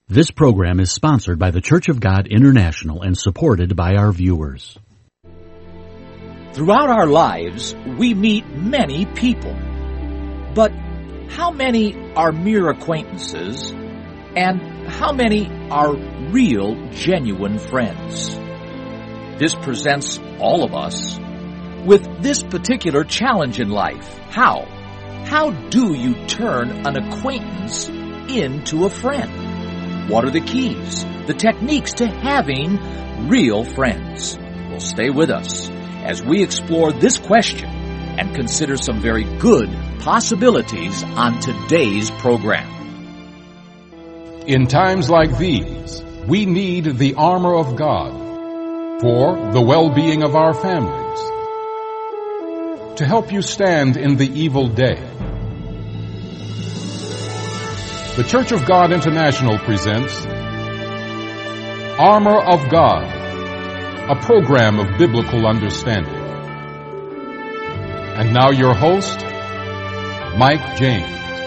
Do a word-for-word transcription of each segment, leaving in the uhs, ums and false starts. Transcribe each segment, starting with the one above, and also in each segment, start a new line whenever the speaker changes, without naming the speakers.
This program is sponsored by the Church of God International and supported by our viewers.
Throughout our lives, we meet many people. But how many are mere acquaintances, and how many are real, genuine friends? This presents all of us with this particular challenge in life. How? How do you turn an acquaintance into a friend? What are the keys, the techniques to having real friends? Well, stay with us as we explore this question and consider some very good possibilities on today's program.
In times like these, we need the armor of God for the well-being of our families, to help you stand in the evil day. The Church of God International presents Armor of God, a program of biblical understanding. And now your host, Mike James.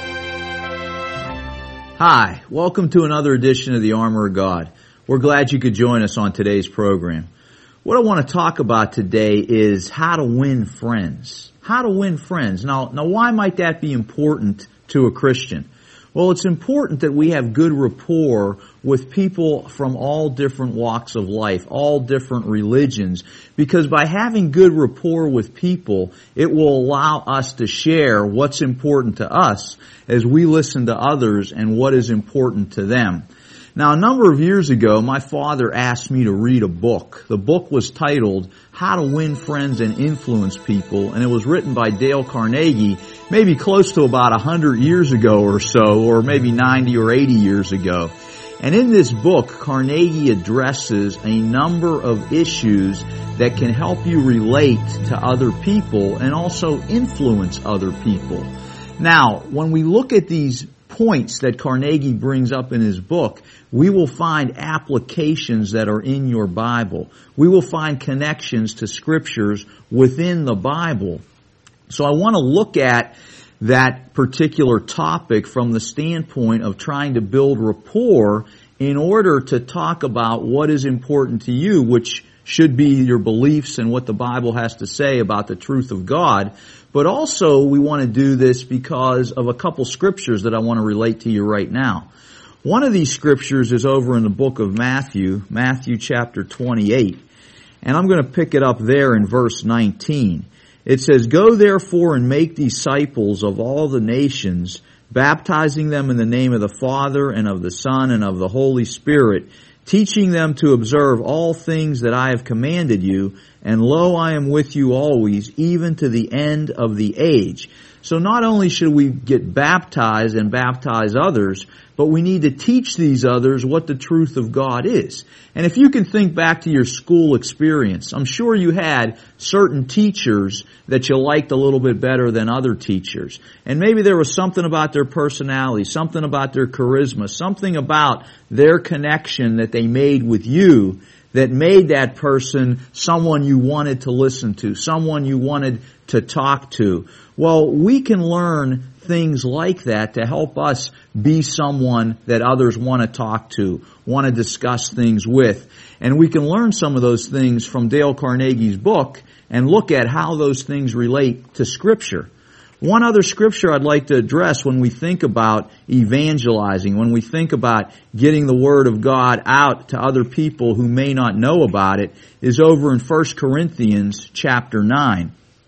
Hi, welcome to another edition of the Armor of God. We're glad you could join us on today's program. What I want to talk about today is how to win friends. How to win friends. Now, now why might that be important to a Christian? Well, it's important that we have good rapport with people from all different walks of life, all different religions, because by having good rapport with people, it will allow us to share what's important to us as we listen to others and what is important to them. Now, a number of years ago, my father asked me to read a book. The book was titled How to Win Friends and Influence People, and it was written by Dale Carnegie, maybe close to about one hundred years ago or so, or maybe ninety or eighty years ago. And in this book, Carnegie addresses a number of issues that can help you relate to other people and also influence other people. Now, when we look at these points that Carnegie brings up in his book, we will find applications that are in your Bible. We will find connections to scriptures within the Bible. So I want to look at that particular topic from the standpoint of trying to build rapport in order to talk about what is important to you, which should be your beliefs and what the Bible has to say about the truth of God. But also we want to do this because of a couple scriptures that I want to relate to you right now. One of these scriptures is over in the book of Matthew, Matthew chapter twenty-eight. And I'm going to pick it up there in verse nineteen. It says, "Go therefore and make disciples of all the nations, baptizing them in the name of the Father and of the Son and of the Holy Spirit, teaching them to observe all things that I have commanded you, and lo, I am with you always, even to the end of the age." So not only should we get baptized and baptize others, but we need to teach these others what the truth of God is. And if you can think back to your school experience, I'm sure you had certain teachers that you liked a little bit better than other teachers. And maybe there was something about their personality, something about their charisma, something about their connection that they made with you that made that person someone you wanted to listen to, someone you wanted to talk to. Well, we can learn things like that to help us be someone that others want to talk to, want to discuss things with. And we can learn some of those things from Dale Carnegie's book and look at how those things relate to Scripture. One other scripture I'd like to address when we think about evangelizing, when we think about getting the Word of God out to other people who may not know about it, is over in First Corinthians chapter nine.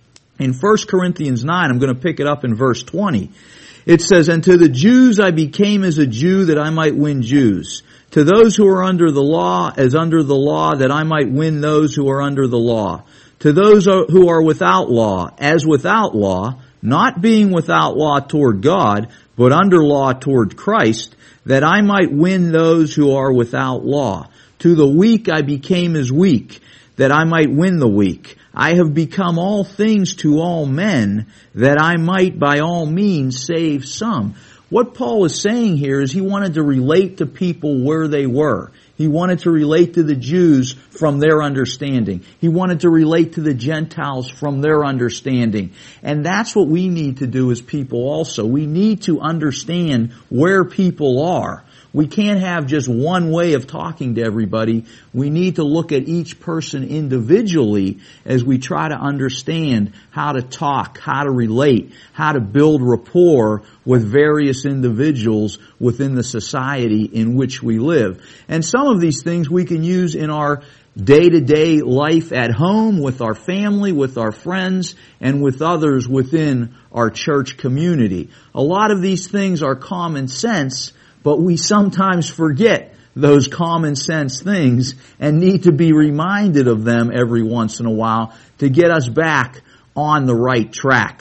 In First Corinthians nine, I'm going to pick it up in verse twenty. It says, "And to the Jews I became as a Jew that I might win Jews. To those who are under the law, as under the law, that I might win those who are under the law. To those who are without law, as without law, not being without law toward God, but under law toward Christ, that I might win those who are without law. To the weak I became as weak, that I might win the weak. I have become all things to all men, that I might by all means save some." What Paul is saying here is he wanted to relate to people where they were. He wanted to relate to the Jews from their understanding. He wanted to relate to the Gentiles from their understanding. And that's what we need to do as people also. We need to understand where people are. We can't have just one way of talking to everybody. We need to look at each person individually as we try to understand how to talk, how to relate, how to build rapport with various individuals within the society in which we live. And some of these things we can use in our day-to-day life at home, with our family, with our friends, and with others within our church community. A lot of these things are common sense, but we sometimes forget those common sense things and need to be reminded of them every once in a while to get us back on the right track.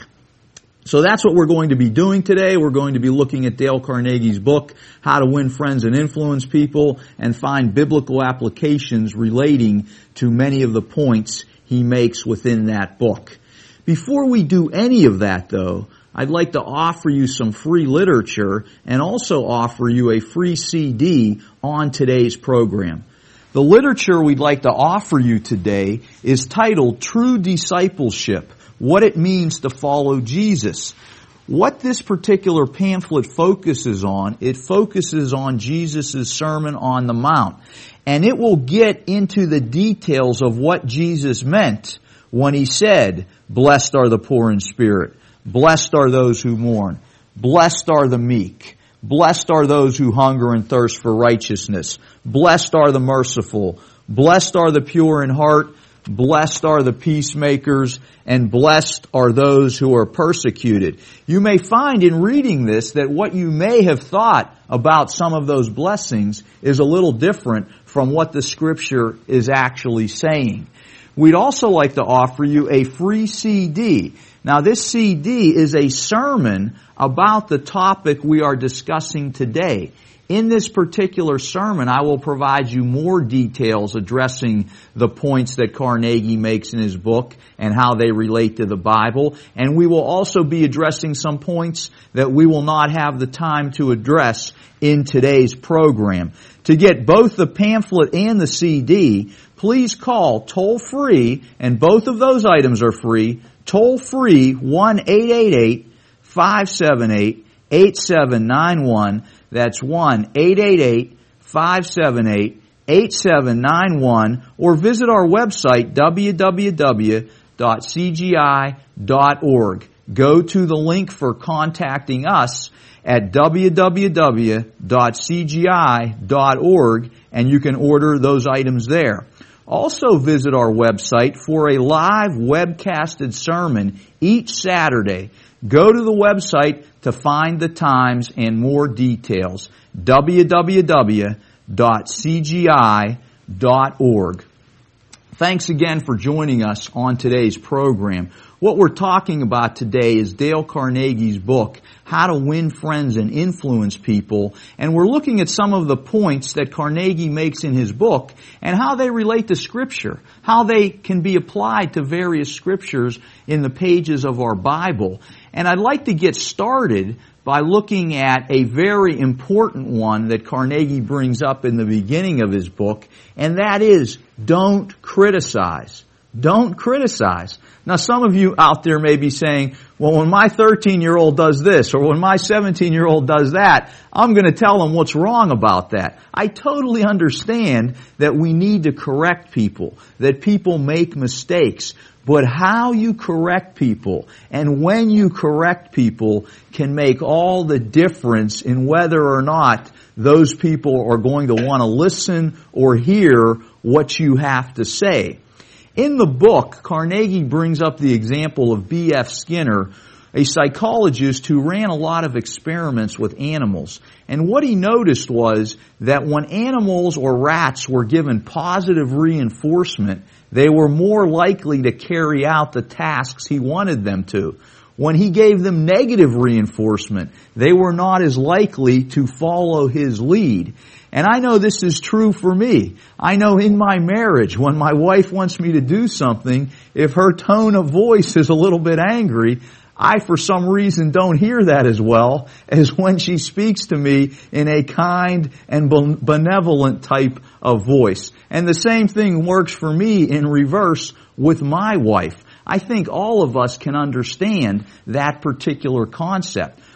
So that's what we're going to be doing today. We're going to be looking at Dale Carnegie's book, How to Win Friends and Influence People, and find biblical applications relating to many of the points he makes within that book. Before we do any of that, though, I'd like to offer you some free literature and also offer you a free C D on today's program. The literature we'd like to offer you today is titled True Discipleship: What It Means to Follow Jesus. What this particular pamphlet focuses on, it focuses on Jesus' Sermon on the Mount. And it will get into the details of what Jesus meant when he said, "Blessed are the poor in spirit. Blessed are those who mourn. Blessed are the meek. Blessed are those who hunger and thirst for righteousness. Blessed are the merciful. Blessed are the pure in heart. Blessed are the peacemakers, and blessed are those who are persecuted." You may find in reading this that what you may have thought about some of those blessings is a little different from what the Scripture is actually saying. We'd also like to offer you a free C D. Now, this C D is a sermon about the topic we are discussing today. In this particular sermon, I will provide you more details addressing the points that Carnegie makes in his book and how they relate to the Bible. And we will also be addressing some points that we will not have the time to address in today's program. To get both the pamphlet and the C D, please call toll-free, and both of those items are free, toll-free one eight eight eight, five seven eight, eight seven nine one. That's one eight eight eight, five seven eight, eight seven nine one, or visit our website, w w w dot c g i dot org. Go to the link for contacting us at w w w dot c g i dot org, and you can order those items there. Also visit our website for a live webcasted sermon each Saturday. Go to the website to find the times and more details. w w w dot c g i dot org. Thanks again for joining us on today's program. What we're talking about today is Dale Carnegie's book, How to Win Friends and Influence People, and we're looking at some of the points that Carnegie makes in his book and how they relate to Scripture, how they can be applied to various Scriptures in the pages of our Bible. And I'd like to get started by looking at a very important one that Carnegie brings up in the beginning of his book, and that is, don't criticize. Don't criticize. Now, some of you out there may be saying, well, when my thirteen-year-old does this, or when my seventeen-year-old does that, I'm going to tell them what's wrong about that. I totally understand that we need to correct people, that people make mistakes. But how you correct people and when you correct people can make all the difference in whether or not those people are going to want to listen or hear what you have to say. In the book, Carnegie brings up the example of B F Skinner, a psychologist who ran a lot of experiments with animals. And what he noticed was that when animals or rats were given positive reinforcement, they were more likely to carry out the tasks he wanted them to. When he gave them negative reinforcement, they were not as likely to follow his lead. And I know this is true for me. I know in my marriage, when my wife wants me to do something, if her tone of voice is a little bit angry, I, for some reason, don't hear that as well as when she speaks to me in a kind and benevolent type of voice. And the same thing works for me in reverse with my wife. I think all of us can understand that particular concept.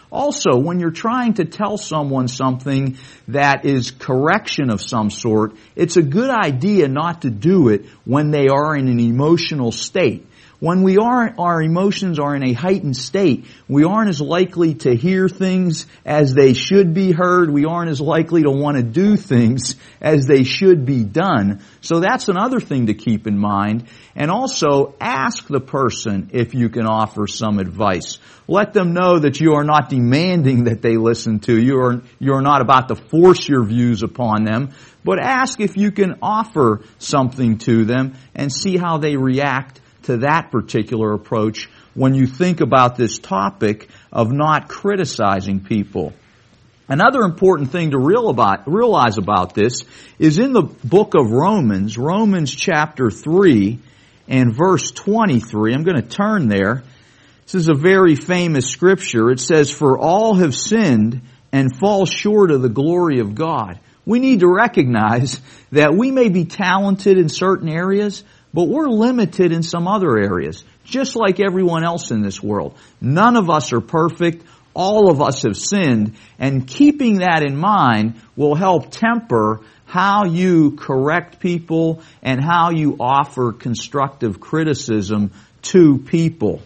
Also, when you're trying to tell someone something that is correction of some sort, it's a good idea not to do it when they are in an emotional state. When we are, our emotions are in a heightened state, we aren't as likely to hear things as they should be heard. We aren't as likely to want to do things as they should be done. So that's another thing to keep in mind. And also, ask the person if you can offer some advice. Let them know that you are not demanding that they listen to you, or you're not about to force your views upon them, but ask if you can offer something to them and see how they react to that particular approach when you think about this topic of not criticizing people. Another important thing to real about, realize about this is in the book of Romans, Romans chapter three and verse twenty-three. I'm going to turn there. This is a very famous scripture. It says, "For all have sinned and fall short of the glory of God." We need to recognize that we may be talented in certain areas, but we're limited in some other areas, just like everyone else in this world. None of us are perfect. All of us have sinned. And keeping that in mind will help temper how you correct people and how you offer constructive criticism to people.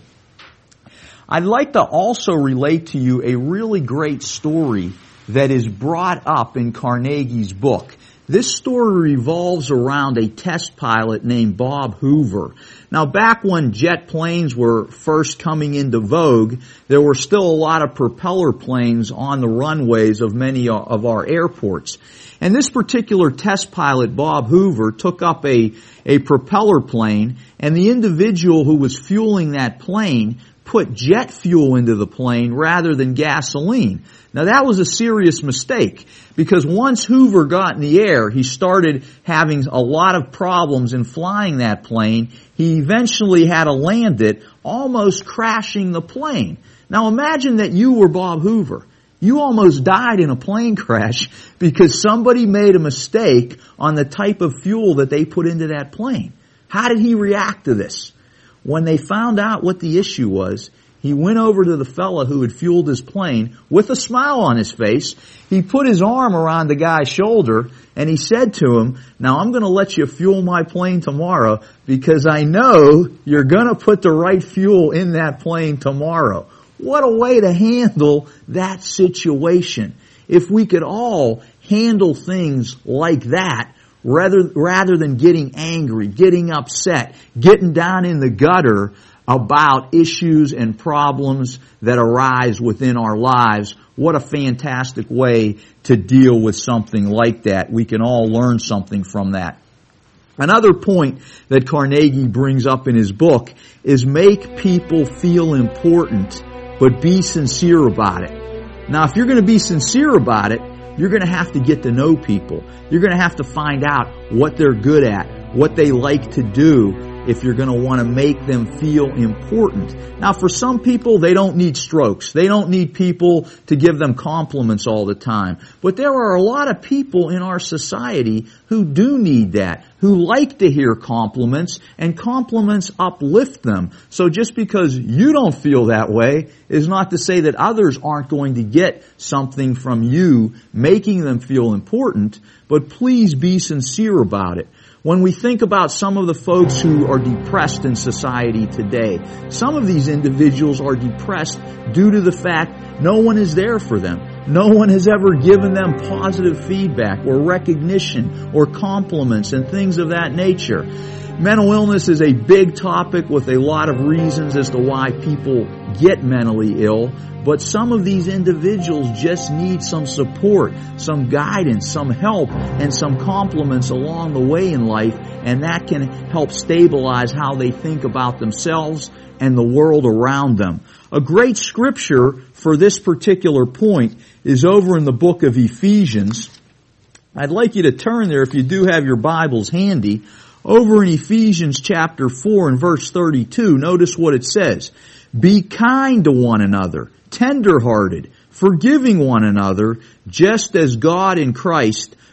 I'd like to also relate to you a really great story that is brought up in Carnegie's book. This story revolves around a test pilot named Bob Hoover. Now, back when jet planes were first coming into vogue, there were still a lot of propeller planes on the runways of many of our airports. And this particular test pilot, Bob Hoover, took up a, a propeller plane, and the individual who was fueling that plane put jet fuel into the plane rather than gasoline. Now that was a serious mistake, because once Hoover got in the air, he started having a lot of problems in flying that plane. He eventually had to land it, almost crashing the plane. Now imagine that you were Bob Hoover. You almost died in a plane crash because somebody made a mistake on the type of fuel that they put into that plane. How did he react to this? When they found out what the issue was, he went over to the fella who had fueled his plane with a smile on his face. He put his arm around the guy's shoulder and he said to him, "Now I'm going to let you fuel my plane tomorrow because I know you're going to put the right fuel in that plane tomorrow." What a way to handle that situation. If we could all handle things like that, rather, rather than getting angry, getting upset, getting down in the gutter about issues and problems that arise within our lives, what a fantastic way to deal with something like that. We can all learn something from that. Another point that Carnegie brings up in his book is make people feel important, but be sincere about it. Now, if you're going to be sincere about it, you're going to have to get to know people. You're going to have to find out what they're good at, what they like to do, if you're going to want to make them feel important. Now, for some people, they don't need strokes. They don't need people to give them compliments all the time. But there are a lot of people in our society who do need that, who like to hear compliments, and compliments uplift them. So just because you don't feel that way is not to say that others aren't going to get something from you making them feel important, but please be sincere about it. When we think about some of the folks who are depressed in society today, some of these individuals are depressed due to the fact no one is there for them. No one has ever given them positive feedback or recognition or compliments and things of that nature. Mental illness is a big topic with a lot of reasons as to why people get mentally ill, but some of these individuals just need some support, some guidance, some help, and some compliments along the way in life, and that can help stabilize how they think about themselves and the world around them. A great scripture for this particular point is over in the book of Ephesians. I'd like you to turn there if you do have your Bibles handy. Over in Ephesians chapter four and verse thirty-two, notice what it says. Be kind to one another, tender-hearted, forgiving one another, just as God in Christ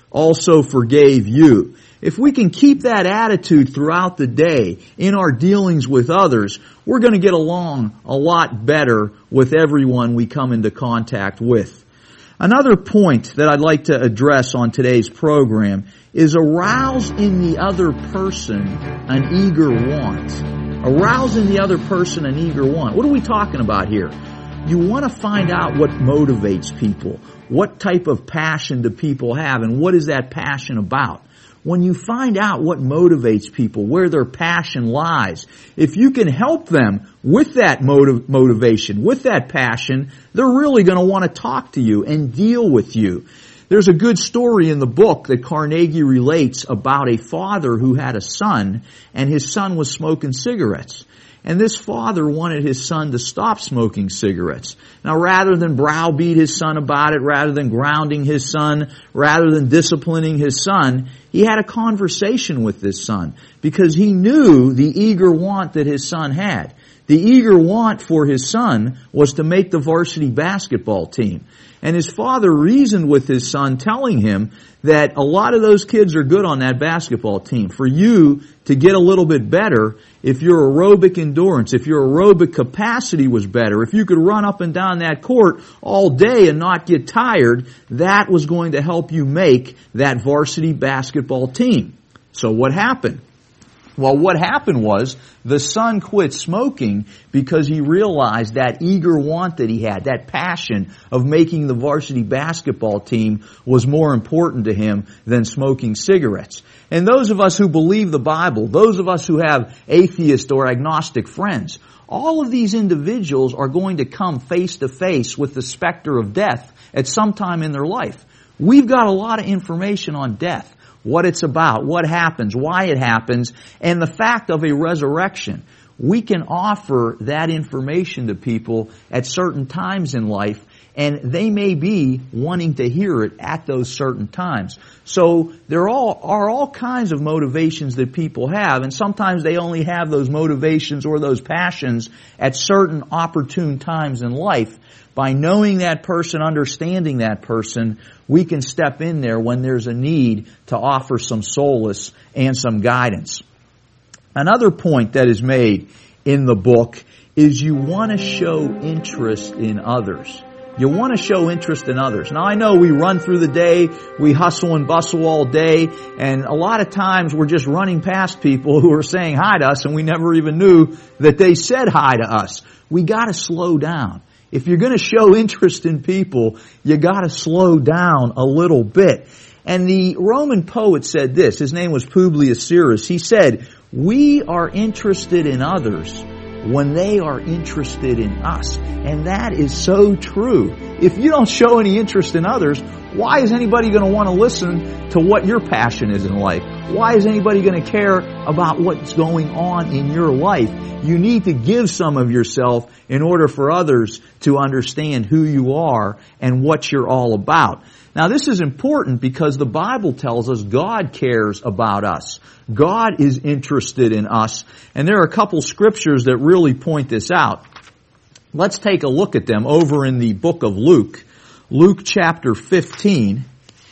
also forgave you. If we can keep that attitude throughout the day in our dealings with others, we're going to get along a lot better with everyone we come into contact with. Another point that I'd like to address on today's program is arouse in the other person an eager want. Arouse in the other person an eager want. What are we talking about here? You want to find out what motivates people. What type of passion do people have, and what is that passion about? When you find out what motivates people, where their passion lies, if you can help them with that motiv- motivation, with that passion, they're really going to want to talk to you and deal with you. There's a good story in the book that Carnegie relates about a father who had a son, and his son was smoking cigarettes. And this father wanted his son to stop smoking cigarettes. Now, rather than browbeat his son about it, rather than grounding his son, rather than disciplining his son, he had a conversation with this son because he knew the eager want that his son had. The eager want for his son was to make the varsity basketball team. And his father reasoned with his son, telling him that a lot of those kids are good on that basketball team. For you to get a little bit better, if your aerobic endurance, if your aerobic capacity was better, if you could run up and down that court all day and not get tired, that was going to help you make that varsity basketball team. So what happened? Well, what happened was the son quit smoking because he realized that eager want that he had, that passion of making the varsity basketball team was more important to him than smoking cigarettes. And those of us who believe the Bible, those of us who have atheist or agnostic friends, all of these individuals are going to come face to face with the specter of death at some time in their life. We've got a lot of information on death. What it's about, what happens, why it happens, and the fact of a resurrection. We can offer that information to people at certain times in life, and they may be wanting to hear it at those certain times. So there all, are all kinds of motivations that people have, and sometimes they only have those motivations or those passions at certain opportune times in life. By knowing that person, understanding that person, we can step in there when there's a need to offer some solace and some guidance. Another point that is made in the book is you want to show interest in others. You want to show interest in others. Now, I know we run through the day, we hustle and bustle all day, and a lot of times we're just running past people who are saying hi to us, and we never even knew that they said hi to us. We got to slow down. If you're going to show interest in people, you got to slow down a little bit. And the Roman poet said this. His name was Publius Syrus. He said, "We are interested in others when they are interested in us." And that is so true. If you don't show any interest in others, why is anybody going to want to listen to what your passion is in life? Why is anybody going to care about what's going on in your life? You need to give some of yourself in order for others to understand who you are and what you're all about. Now, this is important because the Bible tells us God cares about us. God is interested in us. And there are a couple scriptures that really point this out. Let's take a look at them over in the book of Luke. Luke chapter fifteen.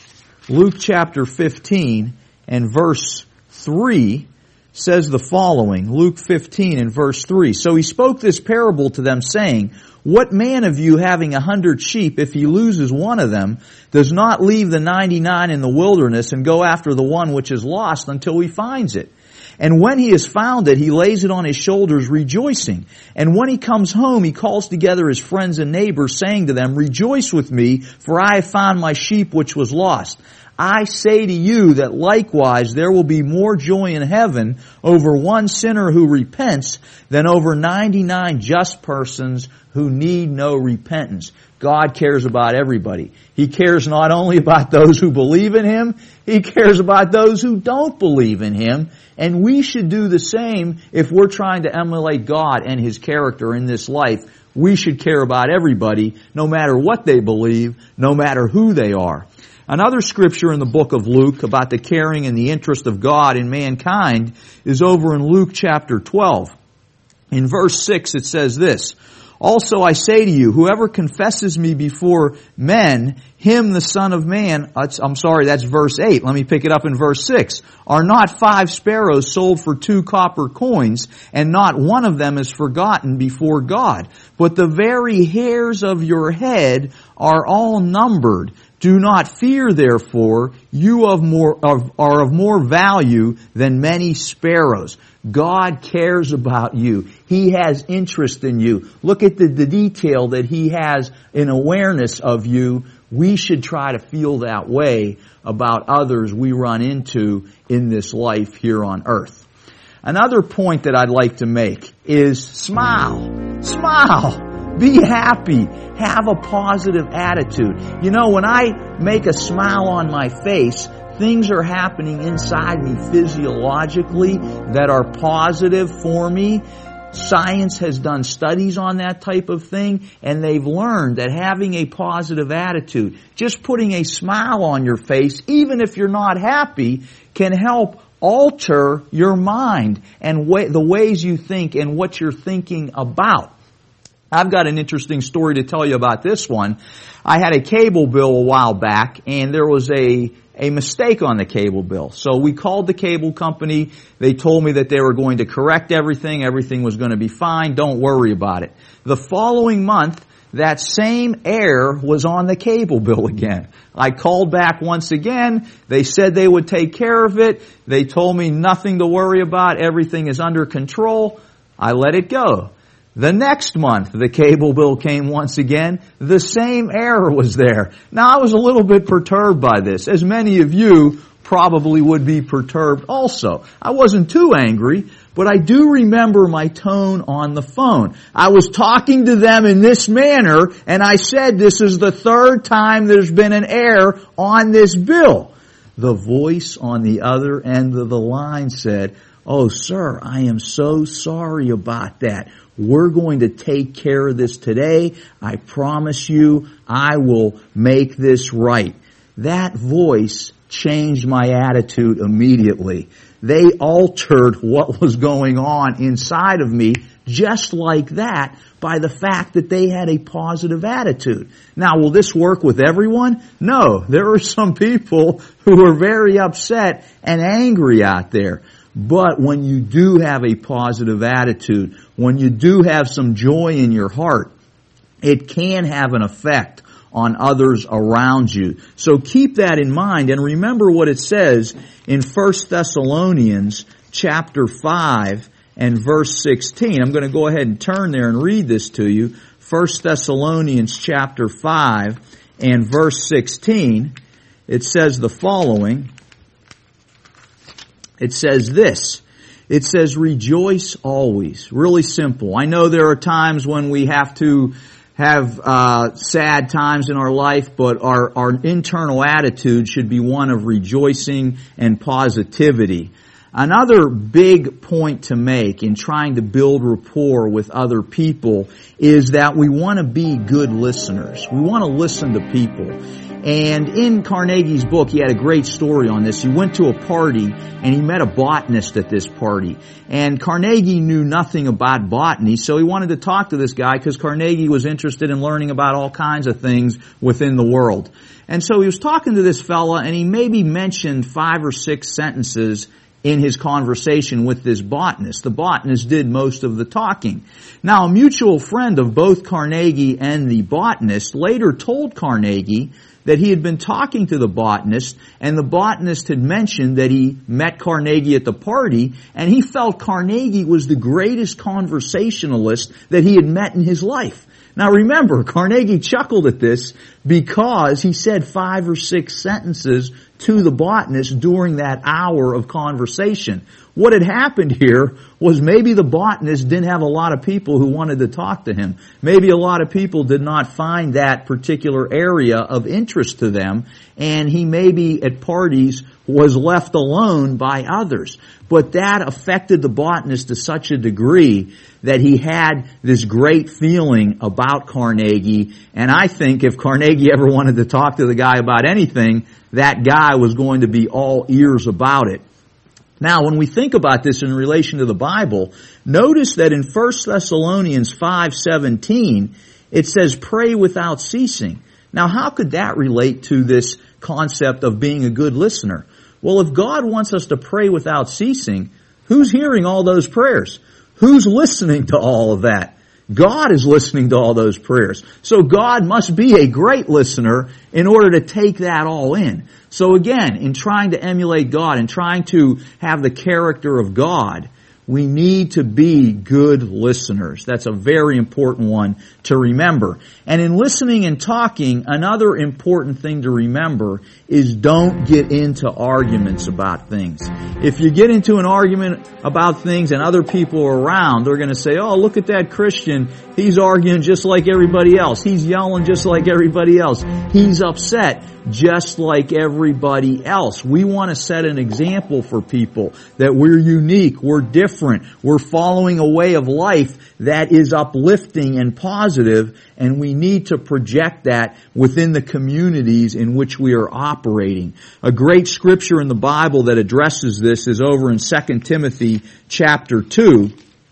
Luke chapter fifteen and verse three says the following. Luke fifteen and verse three. "So he spoke this parable to them, saying, What man of you, having a hundred sheep, if he loses one of them, does not leave the ninety-nine in the wilderness and go after the one which is lost until he finds it? And when he has found it, he lays it on his shoulders, rejoicing. And when he comes home, he calls together his friends and neighbors, saying to them, Rejoice with me, for I have found my sheep which was lost. I say to you that likewise there will be more joy in heaven over one sinner who repents than over ninety-nine just persons who need no repentance." God cares about everybody. He cares not only about those who believe in Him, He cares about those who don't believe in Him. And we should do the same if we're trying to emulate God and His character in this life. We should care about everybody, no matter what they believe, no matter who they are. Another scripture in the book of Luke about the caring and the interest of God in mankind is over in Luke chapter twelve. In verse six it says this, Also I say to you, whoever confesses me before men, him the Son of Man, I'm sorry, that's verse eight. Let me pick it up in verse six. Are not five sparrows sold for two copper coins, and not one of them is forgotten before God? But the very hairs of your head are all numbered. Do not fear, therefore, you of more, of, are of more value than many sparrows. God cares about you. He has interest in you. Look at the, the detail that He has in awareness of you. We should try to feel that way about others we run into in this life here on earth. Another point that I'd like to make is smile. Smile. Be happy. Have a positive attitude. You know, when I make a smile on my face, things are happening inside me physiologically that are positive for me. Science has done studies on that type of thing, and they've learned that having a positive attitude, just putting a smile on your face, even if you're not happy, can help alter your mind and way, the ways you think and what you're thinking about. I've got an interesting story to tell you about this one. I had a cable bill a while back, and there was a a mistake on the cable bill. So we called the cable company. They told me that they were going to correct everything. Everything was going to be fine. Don't worry about it. The following month, that same error was on the cable bill again. I called back once again. They said they would take care of it. They told me nothing to worry about. Everything is under control. I let it go. The next month, the cable bill came once again. The same error was there. Now, I was a little bit perturbed by this, as many of you probably would be perturbed also. I wasn't too angry, but I do remember my tone on the phone. I was talking to them in this manner, and I said, this is the third time there's been an error on this bill. The voice on the other end of the line said, oh, sir, I am so sorry about that. We're going to take care of this today. I promise you, I will make this right. That voice changed my attitude immediately. They altered what was going on inside of me just like that by the fact that they had a positive attitude. Now, will this work with everyone? No. There are some people who are very upset and angry out there. But when you do have a positive attitude, when you do have some joy in your heart, it can have an effect on others around you. So keep that in mind, and remember what it says in First Thessalonians chapter five and verse sixteen. I'm going to go ahead and turn there and read this to you. First Thessalonians chapter five and verse sixteen. It says the following. It says this. It says, rejoice always. Really simple. I know there are times when we have to have uh sad times in our life, but our, our internal attitude should be one of rejoicing and positivity. Another big point to make in trying to build rapport with other people is that we want to be good listeners. We want to listen to people. And in Carnegie's book, he had a great story on this. He went to a party and he met a botanist at this party. And Carnegie knew nothing about botany, so he wanted to talk to this guy because Carnegie was interested in learning about all kinds of things within the world. And so he was talking to this fella, and he maybe mentioned five or six sentences in his conversation with this botanist. The botanist did most of the talking. Now, a mutual friend of both Carnegie and the botanist later told Carnegie that he had been talking to the botanist, and the botanist had mentioned that he met Carnegie at the party, and he felt Carnegie was the greatest conversationalist that he had met in his life. Now remember, Carnegie chuckled at this because he said five or six sentences to the botanist during that hour of conversation. What had happened here was maybe the botanist didn't have a lot of people who wanted to talk to him. Maybe a lot of people did not find that particular area of interest to them, and he maybe at parties was left alone by others. But that affected the botanist to such a degree that he had this great feeling about Carnegie, and I think if Carnegie ever wanted to talk to the guy about anything, that guy was going to be all ears about it. Now, when we think about this in relation to the Bible, notice that in First Thessalonians five seventeen, it says, pray without ceasing. Now, how could that relate to this concept of being a good listener? Well, if God wants us to pray without ceasing, who's hearing all those prayers? Who's listening to all of that? God is listening to all those prayers. So God must be a great listener in order to take that all in. So again, in trying to emulate God and trying to have the character of God, we need to be good listeners. That's a very important one to remember. And in listening and talking, another important thing to remember is don't get into arguments about things. If you get into an argument about things and other people are around, they're going to say, oh, look at that Christian. He's arguing just like everybody else. He's yelling just like everybody else. He's upset just like everybody else. We want to set an example for people that we're unique, we're different, we're following a way of life that is uplifting and positive, and we need to project that within the communities in which we are operating. A great scripture in the Bible that addresses this is over in Second Timothy chapter two.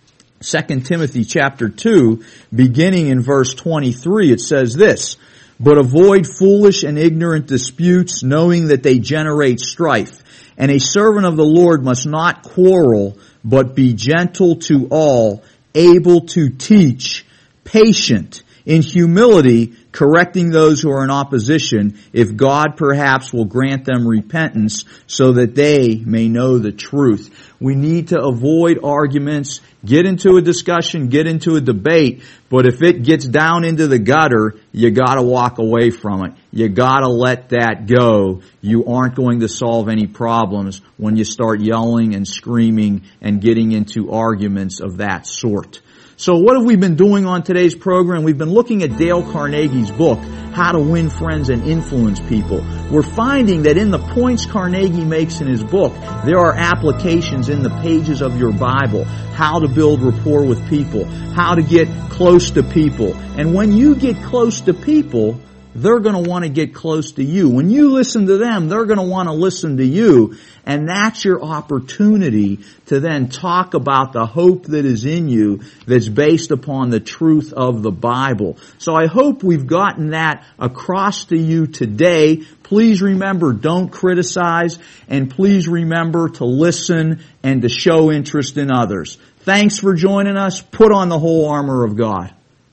Second Timothy chapter two, beginning in verse twenty-three, it says this, but avoid foolish and ignorant disputes, knowing that they generate strife. And a servant of the Lord must not quarrel, but be gentle to all, able to teach, patient, in humility, correcting those who are in opposition, if God perhaps will grant them repentance, so that they may know the truth. We need to avoid arguments, get into a discussion, get into a debate, but if it gets down into the gutter, you gotta walk away from it. You gotta let that go. You aren't going to solve any problems when you start yelling and screaming and getting into arguments of that sort. So what have we been doing on today's program? We've been looking at Dale Carnegie's book, How to Win Friends and Influence People. We're finding that in the points Carnegie makes in his book, there are applications in the pages of your Bible. How to build rapport with people, how to get close to people. And when you get close to people, they're going to want to get close to you. When you listen to them, they're going to want to listen to you. And that's your opportunity to then talk about the hope that is in you that's based upon the truth of the Bible. So I hope we've gotten that across to you today. Please remember, don't criticize, and please remember to listen and to show interest in others. Thanks for joining us. Put on the whole armor of God.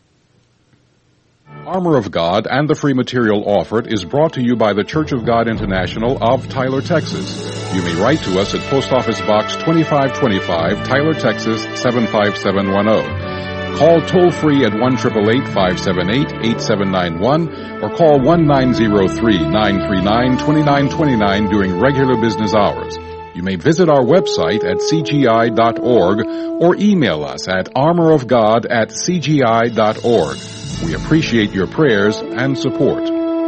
Armor of God and the free material offered is brought to you by the Church of God International of Tyler, Texas. You may write to us at Post Office Box twenty-five twenty-five, Tyler, Texas seven five seven one zero. Call toll-free at one eight eight eight, five seven eight, eight seven nine one or call one nine zero three, nine three nine, two nine two nine during regular business hours. You may visit our website at c g i dot org or email us at armorofgod at c g i dot org. We appreciate your prayers and support.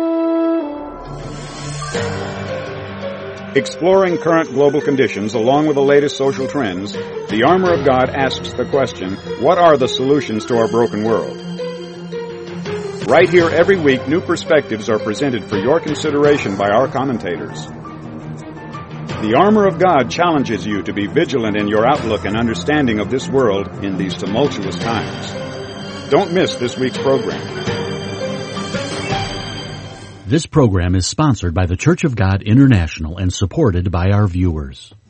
Exploring current global conditions along with the latest social trends, the Armor of God asks the question, what are the solutions to our broken world? Right here every week, new perspectives are presented for your consideration by our commentators. The Armor of God challenges you to be vigilant in your outlook and understanding of this world in these tumultuous times. Don't miss this week's program.
This program is sponsored by the Church of God International and supported by our viewers.